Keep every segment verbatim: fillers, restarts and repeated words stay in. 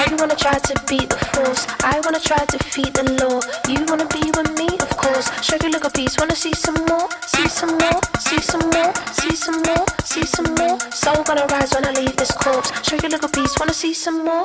You wanna try to beat the force, I wanna try to defeat the law. You wanna be with me, of course. Show you look a piece, wanna see some more, see some more, see some more, see some more, see some more. Soul gonna rise when I leave this corpse. Show you look a piece, wanna see some more.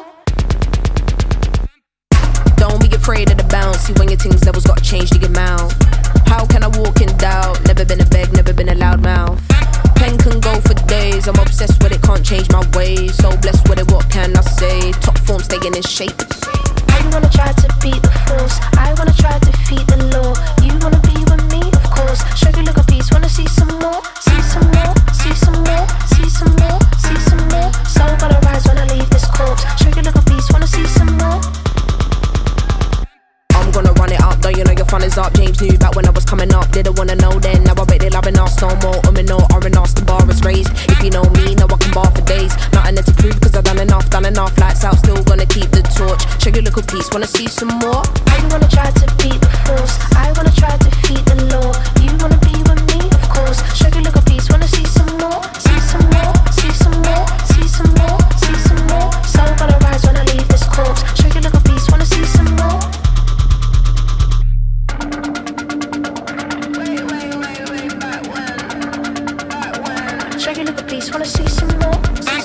Don't be afraid of the bounce. See when your things levels got changed to your mouth. How can I walk in doubt? Never been a beg, never been a loud mouth. Pen can go for days. I'm obsessed with it, can't change my ways. So blessed with it, what can I say? Top form staying in shape. You wanna try to beat the force, I wanna try to defeat the law. You wanna be with me, of course. Show you look a piece, wanna see some more, see some more, see some more, see some more, see some more. Soul gonna rise when I leave this corpse. Show you look a piece, wanna see some more. I'm gonna run it up, though you know your fun is up. James knew back when I was coming up, didn't wanna know then. Now I bet they're loving us no more. Um and no R and us, the bar is raised. If you know me, know I can bar for days. Nothing to prove cause I've done enough, done enough. Lights out, still gonna keep the torch. Show you look a piece, wanna see some more. You wanna try to beat the force, I wanna try to defeat the law. You wanna be with me, of course. Show you look a piece, wanna see some more, see some more, see some more, see some more, see some more. Soul gonna rise when I leave this corpse. Show you look a piece, wanna see some more. Show you look a piece, wanna see some more.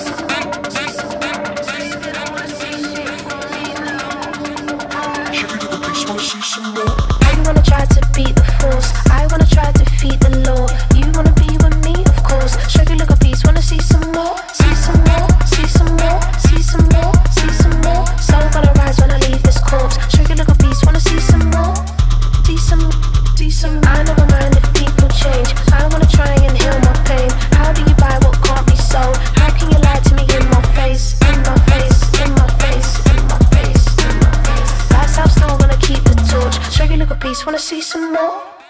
You wanna try to beat the force, I wanna try to defeat the law. You wanna be with me, of course. Show you look a piece, wanna see some more, see some more, see some more, see some more, see some more. Soul gonna rise when I leave this corpse. Show you look a piece, wanna see some more, see some, see some. I never mind if people change. I wanna try and heal my pain. How do you buy what can't be sold? How can you lie to me in my face, in my face, in my face, in my face, in my face? Lights out, still gonna keep the torch. Show you look a piece, wanna see some more.